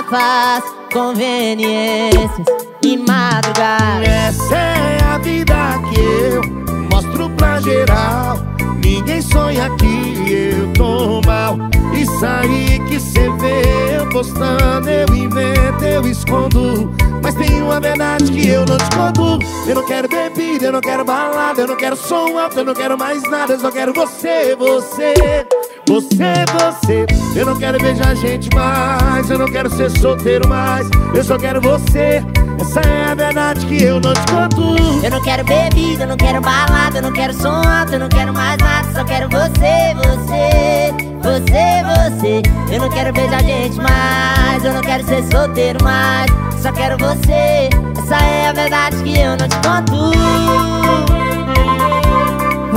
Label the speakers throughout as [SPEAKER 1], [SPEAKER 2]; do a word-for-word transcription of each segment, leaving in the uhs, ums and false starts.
[SPEAKER 1] faz conveniências e madrugada.
[SPEAKER 2] Essa é a vida que eu mostro pra geral. Ninguém sonha que eu tô mal. Isso aí que cê vê eu postando, eu invento, eu escondo. Mas tem uma verdade que eu não te conto. Eu não quero bebida, eu não quero balada, eu não quero som alto, eu não quero mais nada. Eu só quero você, você, você, você. Eu não quero beijar gente mais, eu não quero ser solteiro mais. Eu só quero você. Essa é a verdade que eu não te conto.
[SPEAKER 1] Eu não quero bebida, eu não quero balada, eu não quero som alto, eu não quero mais nada. Só quero você, você, você, você. Eu não quero beijar gente mais, eu não quero ser solteiro mais. Só quero você. Essa é a verdade que eu não te conto. Oh,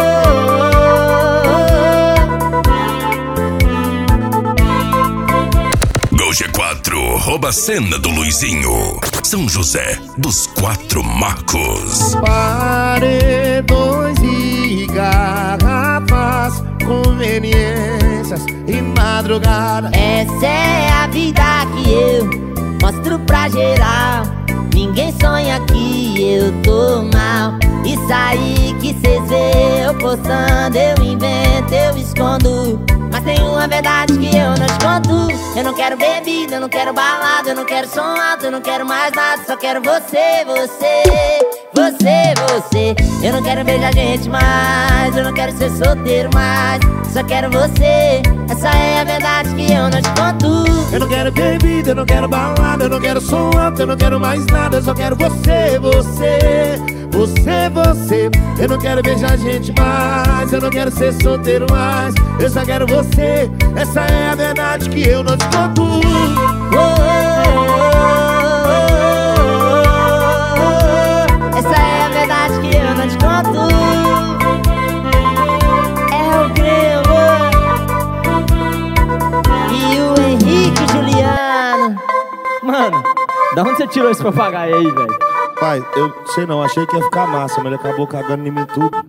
[SPEAKER 3] oh, oh. Gol G quatro, rouba a cena do Luizinho. São José dos Quatro Marcos.
[SPEAKER 2] Paredões e garrafas, conveniências e madrugada.
[SPEAKER 1] Essa é a vida que eu mostro pra geral. Ninguém sonha que eu tô mal. Isso aí que cês vê eu postando, eu invento, eu escondo. Mas tem uma verdade que eu não te conto. Eu não quero bebida, eu não quero balada, eu não quero som alto, eu não quero mais nada. Só quero você, você, você, você. Eu não quero beijar gente mais, eu não quero ser solteiro mais. Só quero você. Essa é a verdade que eu não te conto.
[SPEAKER 2] Eu não quero bebida, eu não quero balada, eu não quero som alto, eu não quero mais nada. Eu só quero você, você, você, você. Eu não quero beijar gente mais, eu não quero ser solteiro mais. Eu só quero você. Essa é a verdade que eu não te conto. Oh, oh, oh,
[SPEAKER 1] oh, oh. Essa é a verdade que eu não te conto. É o Grêmio e o Henrique Juliano.
[SPEAKER 4] Mano, da onde você tirou esse papagaio aí, velho?
[SPEAKER 2] pai, eu sei não, achei que ia ficar massa, mas ele acabou cagando em mim tudo.